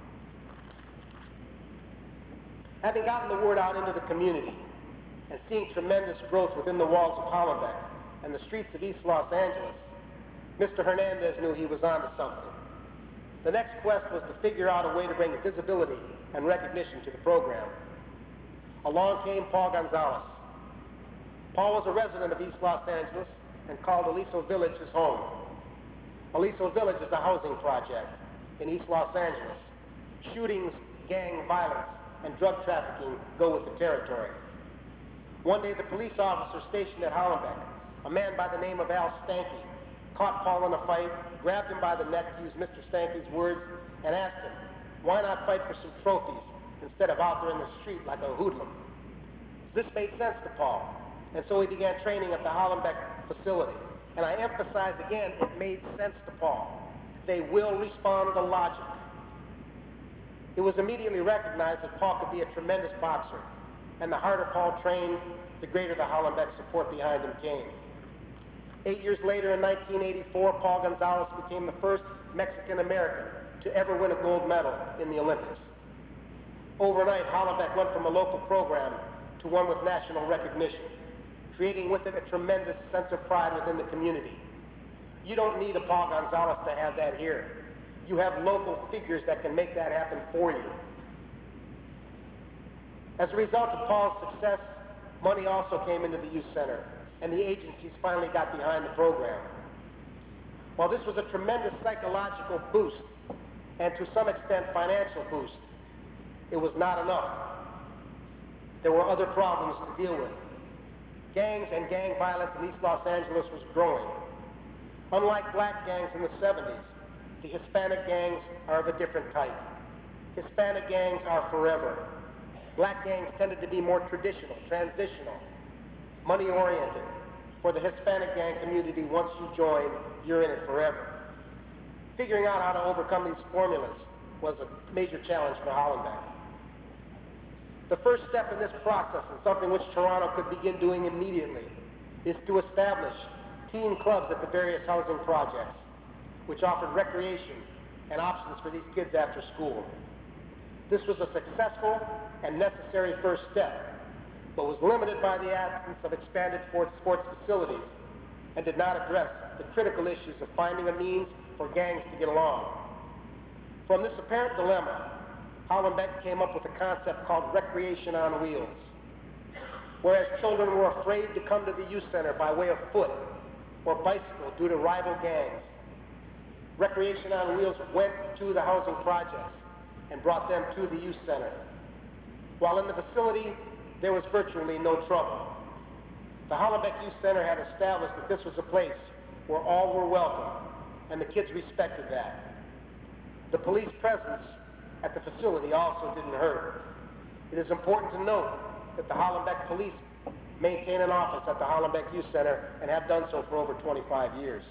Having gotten the word out into the community and seeing tremendous growth within the walls of Hollenbeck and the streets of East Los Angeles, Mr. Hernandez knew he was onto something. The next quest was to figure out a way to bring visibility and recognition to the program. Along came Paul Gonzalez. Paul was a resident of East Los Angeles and called Aliso Village his home. Aliso Village is a housing project in East Los Angeles. Shootings, gang violence, and drug trafficking go with the territory. One day, the police officer stationed at Hollenbeck, a man by the name of Al Stanky, caught Paul in a fight, grabbed him by the neck, to use Mr. Stanky's words, and asked him, why not fight for some trophies instead of out there in the street like a hoodlum? This made sense to Paul, and so he began training at the Hollenbeck facility. And I emphasize again, it made sense to Paul. They will respond to logic. It was immediately recognized that Paul could be a tremendous boxer, and the harder Paul trained, the greater the Hollenbeck support behind him came. 8 years later, in 1984, Paul Gonzalez became the first Mexican-American to ever win a gold medal in the Olympics. Overnight, Hollenbeck went from a local program to one with national recognition, creating with it a tremendous sense of pride within the community. You don't need a Paul Gonzalez to have that here. You have local figures that can make that happen for you. As a result of Paul's success, money also came into the youth center, and the agencies finally got behind the program. While this was a tremendous psychological boost, and to some extent financial boost, it was not enough. There were other problems to deal with. Gangs and gang violence in East Los Angeles was growing. Unlike black gangs in the 70s, the Hispanic gangs are of a different type. Hispanic gangs are forever. Black gangs tended to be more traditional, transitional, money-oriented. For the Hispanic gang community, once you join, you're in it forever. Figuring out how to overcome these formulas was a major challenge for Hollenbeck. The first step in this process, and something which Toronto could begin doing immediately, is to establish teen clubs at the various housing projects, which offered recreation and options for these kids after school. This was a successful and necessary first step, but was limited by the absence of expanded sports facilities and did not address the critical issues of finding a means for gangs to get along. From this apparent dilemma, Hollenbeck came up with a concept called recreation on wheels. Whereas children were afraid to come to the youth center by way of foot or bicycle due to rival gangs, recreation on wheels went to the housing projects and brought them to the youth center. While in the facility, there was virtually no trouble. The Hollenbeck Youth Center had established that this was a place where all were welcome, and the kids respected that. The police presence at the facility also didn't hurt. It is important to note that the Hollenbeck police maintain an office at the Hollenbeck Youth Center and have done so for over 25 years.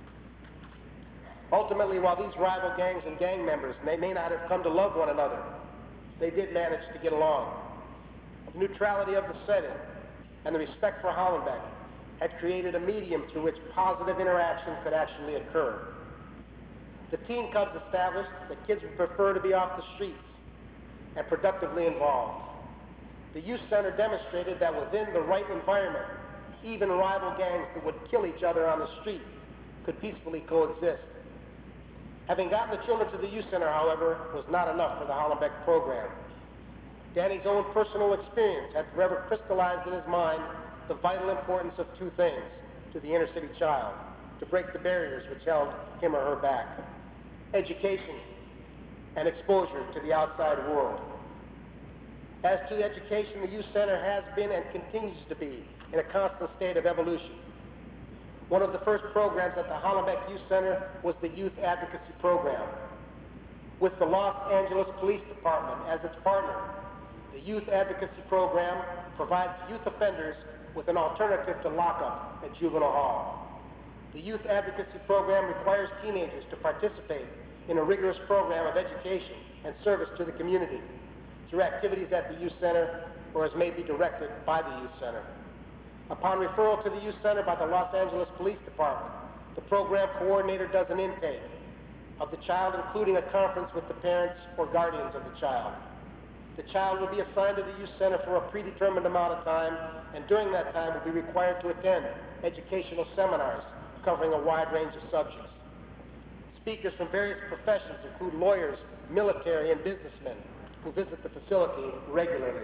Ultimately, while these rival gangs and gang members may not have come to love one another, they did manage to get along. The neutrality of the setting and the respect for Hollenbeck had created a medium through which positive interaction could actually occur. The teen clubs established that kids would prefer to be off the streets and productively involved. The youth center demonstrated that within the right environment, even rival gangs that would kill each other on the street could peacefully coexist. Having gotten the children to the youth center, however, was not enough for the Hollenbeck program. Danny's own personal experience had forever crystallized in his mind the vital importance of two things to the inner city child to break the barriers which held him or her back: education and exposure to the outside world. As to education, the youth center has been and continues to be in a constant state of evolution. One of the first programs at the Hollenbeck Youth Center was the Youth Advocacy Program. With the Los Angeles Police Department as its partner, the Youth Advocacy Program provides youth offenders with an alternative to lockup at juvenile hall. The Youth Advocacy Program requires teenagers to participate in a rigorous program of education and service to the community through activities at the youth center or as may be directed by the youth center. Upon referral to the youth center by the Los Angeles Police Department, the program coordinator does an intake of the child, including a conference with the parents or guardians of the child. The child will be assigned to the youth center for a predetermined amount of time, and during that time will be required to attend educational seminars covering a wide range of subjects. Speakers from various professions include lawyers, military, and businessmen who visit the facility regularly.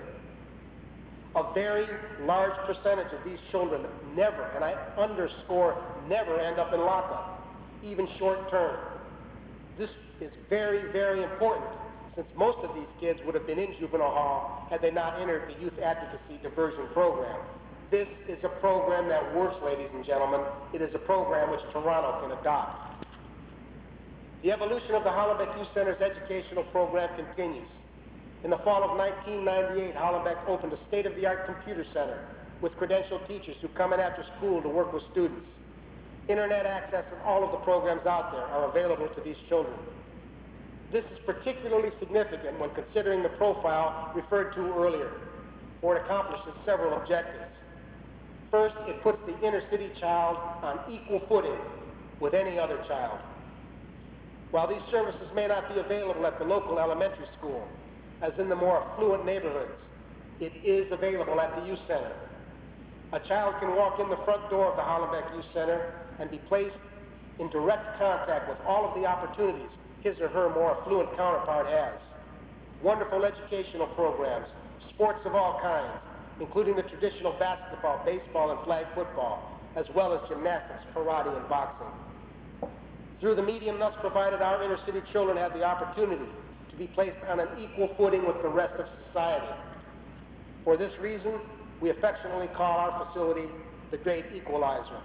A very large percentage of these children never, and I underscore never, end up in lockup, even short term. This is very, very important, since most of these kids would have been in juvenile hall had they not entered the Youth Advocacy Diversion Program. This is a program that works, ladies and gentlemen. It is a program which Toronto can adopt. The evolution of the Hollenbeck Youth Center's educational program continues. In the fall of 1998, Hollenbeck opened a state-of-the-art computer center with credentialed teachers who come in after school to work with students. Internet access and all of the programs out there are available to these children. This is particularly significant when considering the profile referred to earlier, for it accomplishes several objectives. First, it puts the inner city child on equal footing with any other child. While these services may not be available at the local elementary school, as in the more affluent neighborhoods, it is available at the Youth Center. A child can walk in the front door of the Hollenbeck Youth Center and be placed in direct contact with all of the opportunities his or her more affluent counterpart has. Wonderful educational programs, sports of all kinds, including the traditional basketball, baseball, and flag football, as well as gymnastics, karate, and boxing. Through the medium thus provided, our inner city children have the opportunity to be placed on an equal footing with the rest of society. For this reason, we affectionately call our facility the Great Equalizer.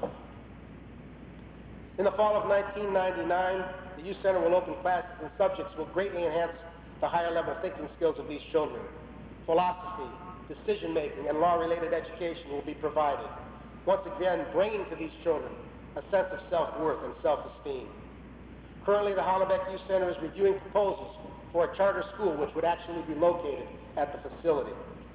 In the fall of 1999, the Youth Center will open classes and subjects will greatly enhance the higher level thinking skills of these children. Philosophy, decision-making, and law-related education will be provided, once again bringing to these children a sense of self-worth and self-esteem. Currently, the Hollenbeck Youth Center is reviewing proposals for a charter school which would actually be located at the facility.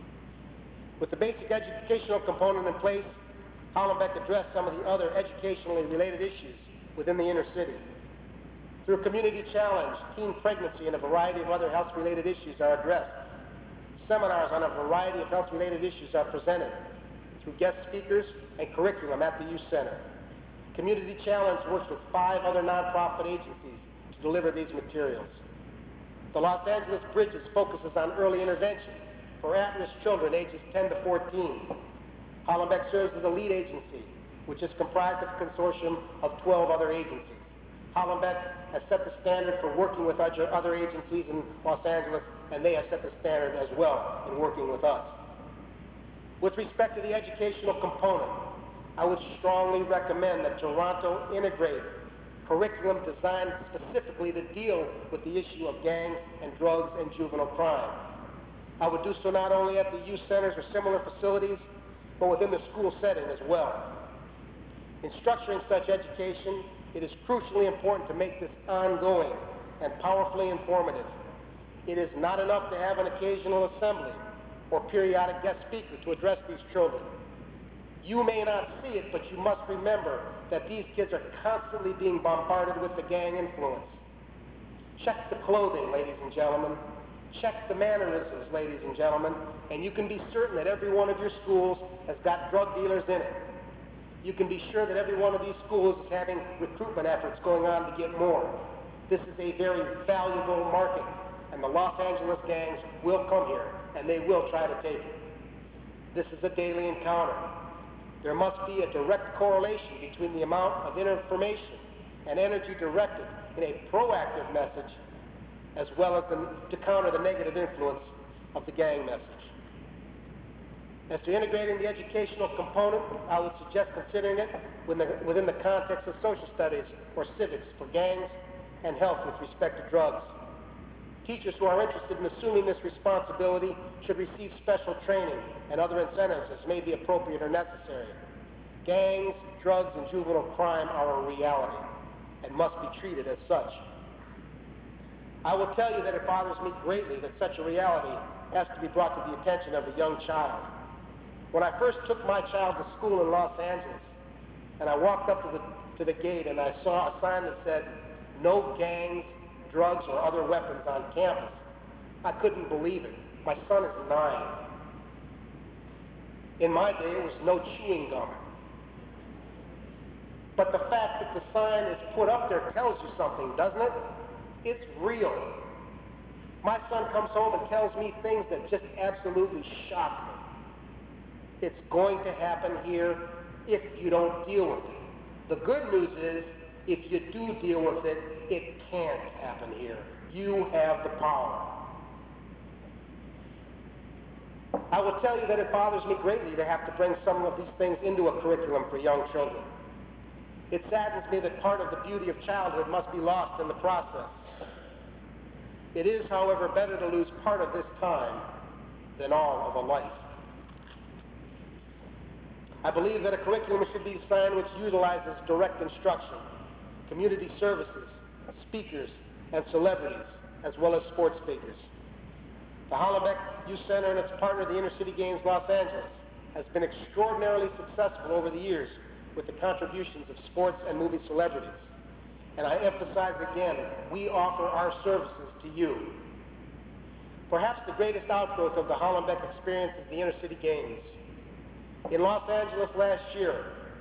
With the basic educational component in place, Hollenbeck addressed some of the other educationally related issues within the inner city. Through community challenge, teen pregnancy, and a variety of other health-related issues are addressed. Seminars on a variety of health-related issues are presented through guest speakers and curriculum at the Youth Center. Community Challenge works with 5 other nonprofit agencies to deliver these materials. The Los Angeles Bridges focuses on early intervention for at-risk children ages 10 to 14. Hollenbeck serves as a lead agency, which is comprised of a consortium of 12 other agencies. Hollenbeck has set the standard for working with other agencies in Los Angeles, and they have set the standard as well in working with us. With respect to the educational component, I would strongly recommend that Toronto integrate curriculum designed specifically to deal with the issue of gangs and drugs and juvenile crime. I would do so not only at the youth centers or similar facilities, but within the school setting as well. In structuring such education, it is crucially important to make this ongoing and powerfully informative. It is not enough to have an occasional assembly or periodic guest speaker to address these children. You may not see it, but you must remember that these kids are constantly being bombarded with the gang influence. Check the clothing, ladies and gentlemen. Check the mannerisms, ladies and gentlemen, and you can be certain that every one of your schools has got drug dealers in it. You can be sure that every one of these schools is having recruitment efforts going on to get more. This is a very valuable market, and the Los Angeles gangs will come here, and they will try to take it. This is a daily encounter. There must be a direct correlation between the amount of information and energy directed in a proactive message as well as to counter the negative influence of the gang message. As to integrating the educational component, I would suggest considering it within the context of social studies or civics for gangs and health with respect to drugs. Teachers who are interested in assuming this responsibility should receive special training and other incentives as may be appropriate or necessary. Gangs, drugs, and juvenile crime are a reality and must be treated as such. I will tell you that it bothers me greatly that such a reality has to be brought to the attention of a young child. When I first took my child to school in Los Angeles, and I walked up to the gate and I saw a sign that said, "No gangs, drugs, or other weapons on campus," I couldn't believe it. My son is 9. In my day, it was no chewing gum. But the fact that the sign is put up there tells you something, doesn't it? It's real. My son comes home and tells me things that just absolutely shock me. It's going to happen here if you don't deal with it. The good news is, if you do deal with it, it can't happen here. You have the power. I will tell you that it bothers me greatly to have to bring some of these things into a curriculum for young children. It saddens me that part of the beauty of childhood must be lost in the process. It is, however, better to lose part of this time than all of a life. I believe that a curriculum should be designed which utilizes direct instruction, community services, speakers, and celebrities, as well as sports figures. The Hollenbeck Youth Center and its partner, the Inner City Games Los Angeles, has been extraordinarily successful over the years with the contributions of sports and movie celebrities. And I emphasize again, we offer our services to you. Perhaps the greatest outgrowth of the Hollenbeck experience is the Inter-City Games. In Los Angeles last year,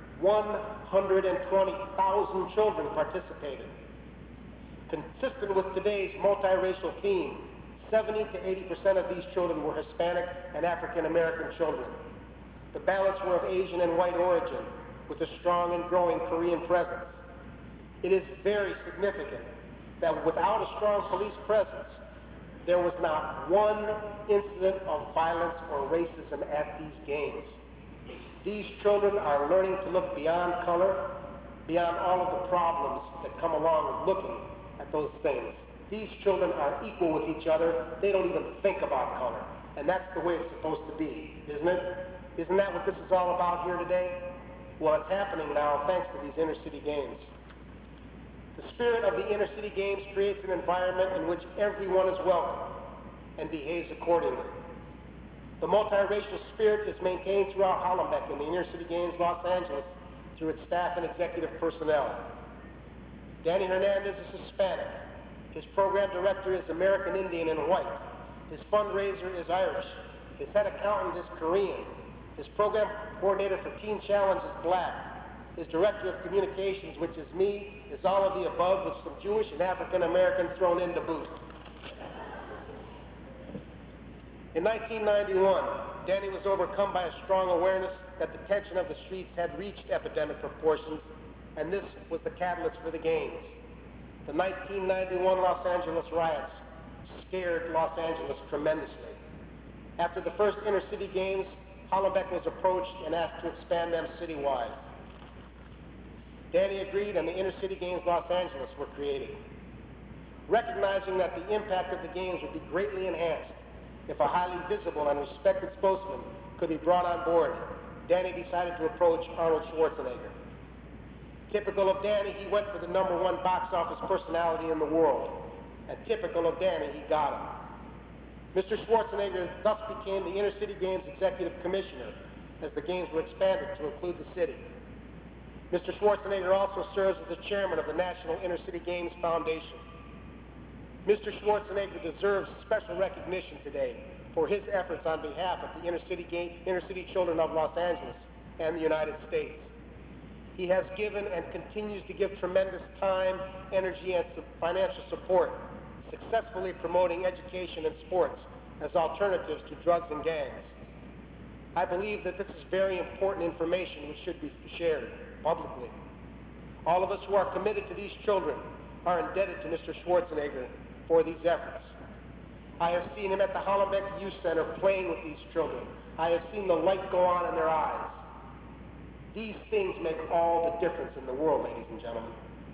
120,000 children participated. Consistent with today's multiracial theme, 70 to 80% of these children were Hispanic and African American children. The balance were of Asian and white origin, with a strong and growing Korean presence. It is very significant that without a strong police presence, there was not one incident of violence or racism at these games. These children are learning to look beyond color, beyond all of the problems that come along with looking at those things. These children are equal with each other. They don't even think about color. And that's the way it's supposed to be, isn't it? Isn't that what this is all about here today? Well, it's happening now thanks to these inner-city games. The spirit of the inner-city games creates an environment in which everyone is welcome and behaves accordingly. The multiracial spirit is maintained throughout Hollenbeck in the Inner-City Games Los Angeles through its staff and executive personnel. Danny Hernandez is Hispanic. His program director is American Indian and white. His fundraiser is Irish. His head accountant is Korean. His program coordinator for Teen Challenge is black. His director of communications, which is me, is all of the above with some Jewish and African American thrown in to boot. In 1991, Danny was overcome by a strong awareness that the tension of the streets had reached epidemic proportions, and this was the catalyst for the games. The 1991 Los Angeles riots scared Los Angeles tremendously. After the first inner-city games, Hollenbeck was approached and asked to expand them citywide. Danny agreed, and the Inner-City Games Los Angeles were created. Recognizing that the impact of the games would be greatly enhanced if a highly visible and respected spokesman could be brought on board, Danny decided to approach Arnold Schwarzenegger. Typical of Danny, he went for the #1 box office personality in the world. And typical of Danny, he got him. Mr. Schwarzenegger thus became the Inner-City Games Executive Commissioner as the games were expanded to include the city. Mr. Schwarzenegger also serves as the chairman of the National Inner-City Games Foundation. Mr. Schwarzenegger deserves special recognition today for his efforts on behalf of the inner-city children of Los Angeles and the United States. He has given and continues to give tremendous time, energy, and financial support, successfully promoting education and sports as alternatives to drugs and gangs. I believe that this is very important information which should be shared publicly. All of us who are committed to these children are indebted to Mr. Schwarzenegger for these efforts. I have seen him at the Hollenbeck Youth Center playing with these children. I have seen the light go on in their eyes. These things make all the difference in the world, ladies and gentlemen.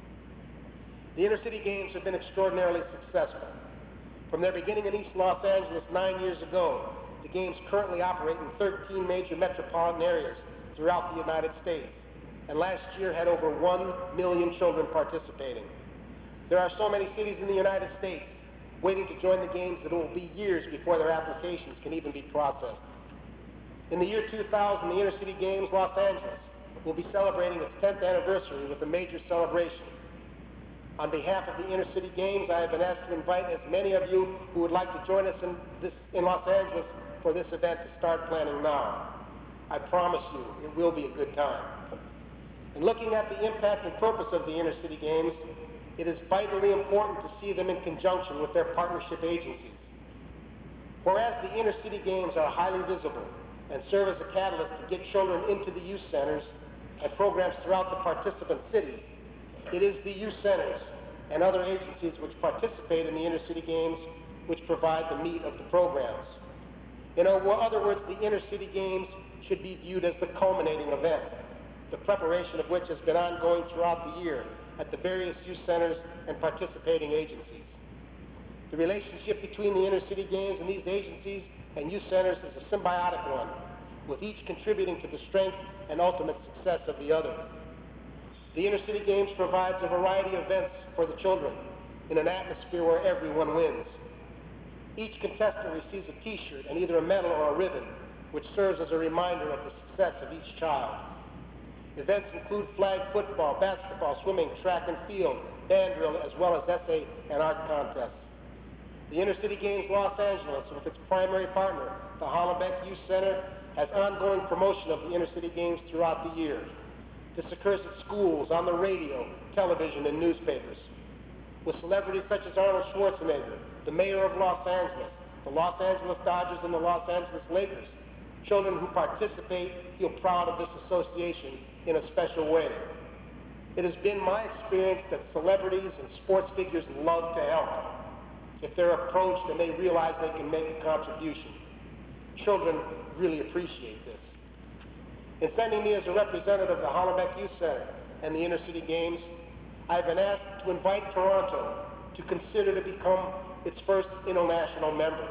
The Inner-City Games have been extraordinarily successful. From their beginning in East Los Angeles 9 years ago, the games currently operate in 13 major metropolitan areas throughout the United States, and last year had over 1 million children participating. There are so many cities in the United States waiting to join the games that it will be years before their applications can even be processed. In the year 2000, the Inner-City Games Los Angeles will be celebrating its 10th anniversary with a major celebration. On behalf of the Inner-City Games, I have been asked to invite as many of you who would like to join us in Los Angeles for this event to start planning now. I promise you, it will be a good time. In looking at the impact and purpose of the Inner-City Games, it is vitally important to see them in conjunction with their partnership agencies. Whereas the Inner-City Games are highly visible and serve as a catalyst to get children into the youth centers and programs throughout the participant cities, it is the youth centers and other agencies which participate in the Inner-City Games which provide the meat of the programs. In other words, the Inner-City Games should be viewed as the culminating event, the preparation of which has been ongoing throughout the year at the various youth centers and participating agencies. The relationship between the Inner-City Games and these agencies and youth centers is a symbiotic one, with each contributing to the strength and ultimate success of the other. The Inner-City Games provides a variety of events for the children in an atmosphere where everyone wins. Each contestant receives a t-shirt and either a medal or a ribbon, which serves as a reminder of the success of each child. Events include flag football, basketball, swimming, track and field, band drill, as well as essay and art contests. The Inner City Games Los Angeles, with its primary partner, the Hollenbeck Youth Center, has ongoing promotion of the Inner City Games throughout the year. This occurs at schools, on the radio, television, and newspapers. With celebrities such as Arnold Schwarzenegger, the mayor of Los Angeles, the Los Angeles Dodgers, and the Los Angeles Lakers, children who participate feel proud of this association in a special way. It has been my experience that celebrities and sports figures love to help if they're approached and they realize they can make a contribution. Children really appreciate this. In sending me as a representative of the Hollenbeck Youth Center and the Inner City Games, I've been asked to invite Toronto to consider to become its first international member.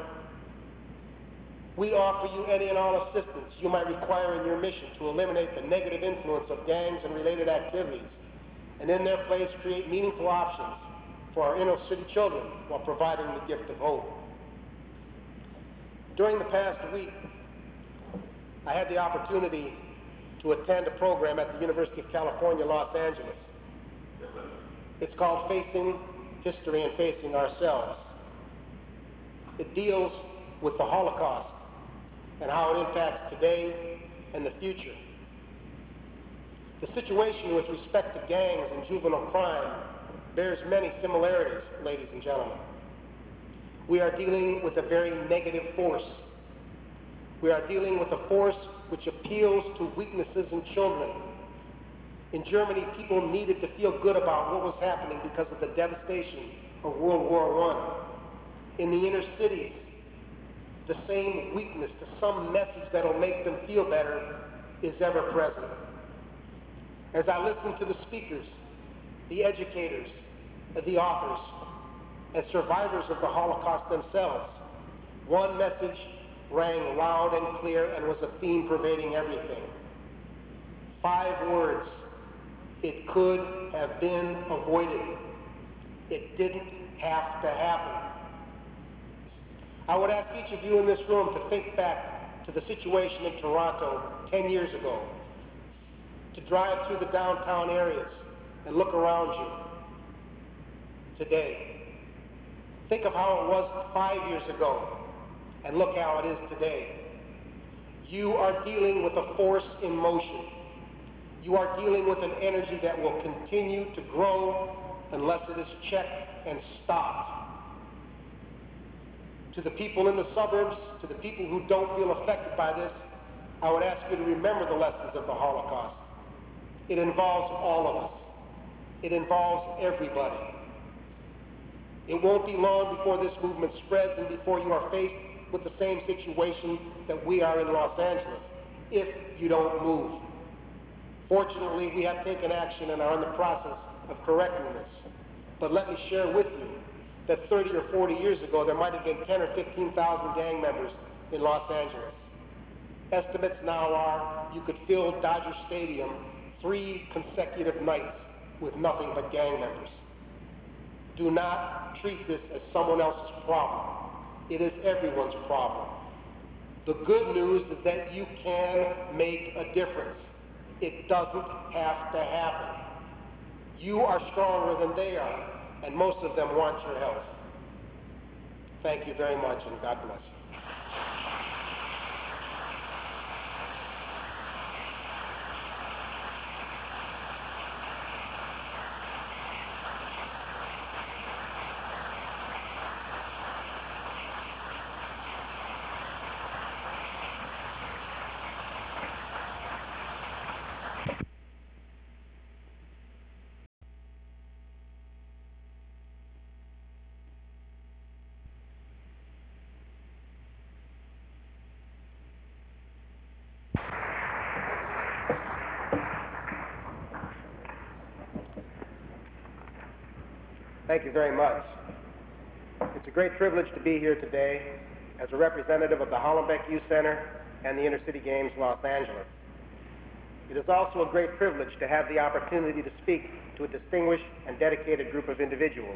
We offer you any and all assistance you might require in your mission to eliminate the negative influence of gangs and related activities, and in their place create meaningful options for our inner city children while providing the gift of hope. During the past week, I had the opportunity to attend a program at the University of California, Los Angeles. It's called Facing History and Facing Ourselves. It deals with the Holocaust and how it impacts today and the future. The situation with respect to gangs and juvenile crime bears many similarities, ladies and gentlemen. We are dealing with a very negative force. We are dealing with a force which appeals to weaknesses in children. In Germany, people needed to feel good about what was happening because of the devastation of World War I. In the inner cities, the same weakness to some message that'll make them feel better is ever present. As I listened to the speakers, the educators, the authors, and survivors of the Holocaust themselves, one message rang loud and clear and was a theme pervading everything. 5 words: it could have been avoided. It didn't have to happen. I would ask each of you in this room to think back to the situation in Toronto 10 years ago, to drive through the downtown areas and look around you today. Think of how it was 5 years ago and look how it is today. You are dealing with a force in motion. You are dealing with an energy that will continue to grow unless it is checked and stopped. To the people in the suburbs, to the people who don't feel affected by this, I would ask you to remember the lessons of the Holocaust. It involves all of us. It involves everybody. It won't be long before this movement spreads and before you are faced with the same situation that we are in Los Angeles, if you don't move. Fortunately, we have taken action and are in the process of correcting this. But let me share with you that 30 or 40 years ago, there might have been 10 or 15,000 gang members in Los Angeles. Estimates now are you could fill Dodger Stadium 3 consecutive nights with nothing but gang members. Do not treat this as someone else's problem. It is everyone's problem. The good news is that you can make a difference. It doesn't have to happen. You are stronger than they are, and most of them want your help. Thank you very much, and God bless you. Thank you very much. It's a great privilege to be here today as a representative of the Hollenbeck Youth Center and the Inner City Games Los Angeles. It is also a great privilege to have the opportunity to speak to a distinguished and dedicated group of individuals.